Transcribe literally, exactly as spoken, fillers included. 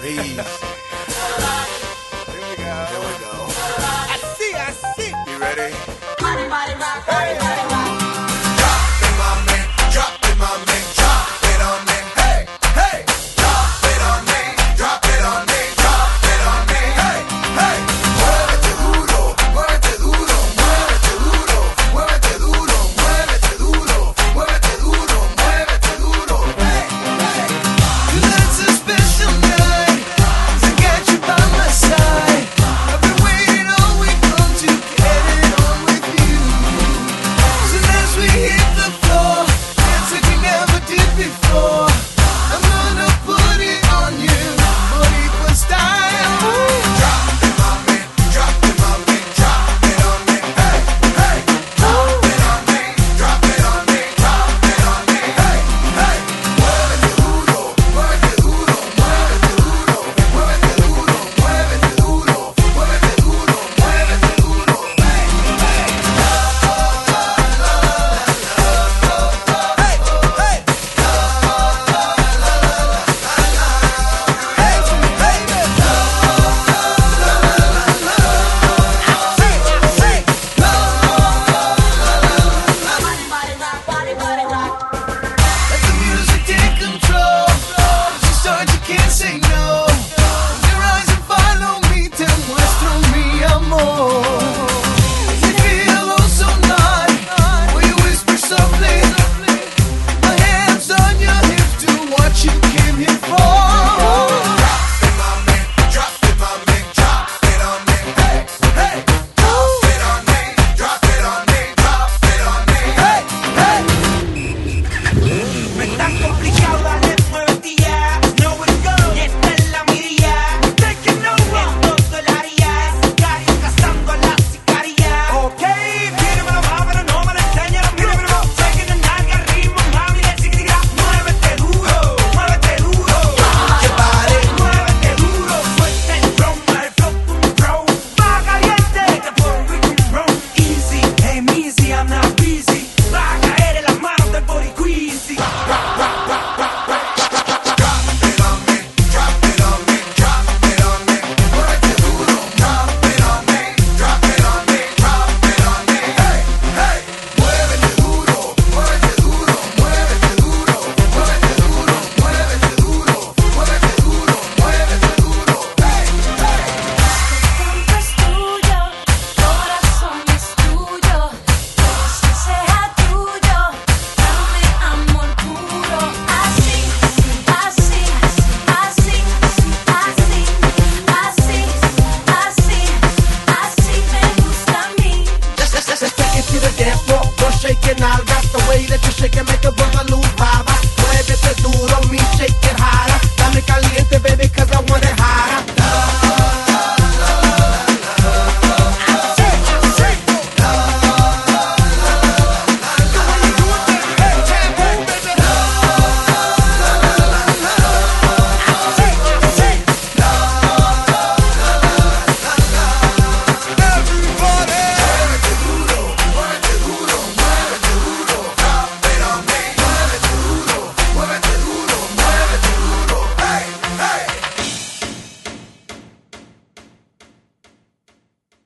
Peace. Here we go. Here we go. I see, I see. You ready? Body, body, rock, body, body, rock. Drop it, mami. Drop it, mami. Drop it on me. Hey, hey. Drop it on me. Drop it on me. Drop it on me. Hey, hey. Muévete duro, muévete duro, muévete duro, muévete duro, muévete duro, muévete duro, muévete duro. Hey, hey. Tonight's a special night to get you by my side. I've been waiting all week long to get it on with you. So as we hit the floor, dance like we never did before. I'm gonna put it on you, Boricua style. Drop it, mami. Drop it, mami. Drop it on me. Hey, hey. Drop it on me. Drop it on me. Drop it on me. Hey, hey. Muévete duro, muévete duro, muévete duro, muévete duro, muévete duro, muévete duro, muévete duro. Hey, hey. Body, body, rock, body, body, rock. Let the music take control. As you start, you can't say no. Close your eyes and follow me. Te muestro mi amor. As you feel oh so naughty, will you whisper softly? My hands on your hips do what you came here for. Drop it, mami. Drop it, mami. Drop it on me. Hey, hey. Drop it on me. Drop it on me. Drop it on me. Hey, hey. No es tan complicado, dale, muévete ya. Know where to go, y esta es la mirilla. Take it over, en todo el área. Sicario cazando a la sicaria. Ok, míramelo, vámonos, no me lo enseñes, míramelo. Chequen el nalga, ritmo, mami, el chiquitigra. Muévete duro, muévete duro. Que pare, muévete duro. Suelta el drum, el flow, pum, bro. Va caliente, te pongo y pum, bro. Easy, hey, easy, I'm not busy. Va a caer en las manos del boricuisi. Drop it on me. Drop it on me. Drop it on me. Muévete duro. Drop it on me. Drop it on me. Drop it on me. Hey, hey. Muévete duro. Muévete duro. Muévete duro. Muévete duro. Muévete duro. Muévete duro. Muévete duro. Hey, hey. Tiempo es tuyo, corazón es tuyo, que sea tuyo, dame amor puro, así, así, así, así, así, así, así me gusta a mí. Let's, let's, let's take it to the dance floor. Go shaking all